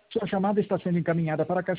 Sua chamada está sendo encaminhada para a caixa